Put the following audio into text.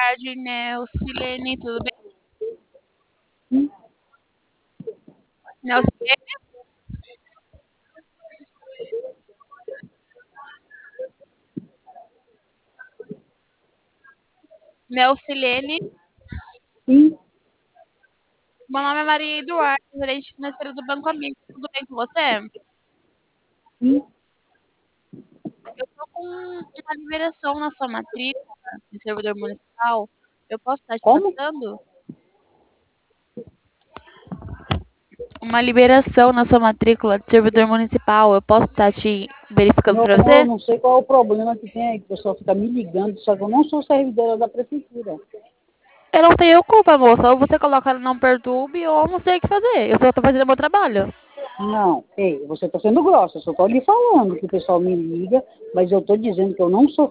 tarde, Neucilene, tudo bem? Neucilene? Neucilene? Sim, Meu nome é Maria Eduardo, gerente financeiro do Banco Amigo. Tudo bem com você? sim. Eu tô com uma liberação na sua matrícula de servidor municipal. Eu posso estar te Como? passando? Uma liberação na sua matrícula de servidor municipal. Eu posso estar te verificando Meu para amor, eu você? não sei qual é o problema que tem aí, que o pessoal fica me ligando, só que eu não sou servidora da prefeitura. Eu não tenho culpa, moça. Ou você coloca no não perturbe, ou eu não sei o que fazer. Eu só tô fazendo o meu trabalho. Não, ei, você está sendo grossa, eu só estou lhe falando que o pessoal me liga, mas eu estou dizendo que eu não sou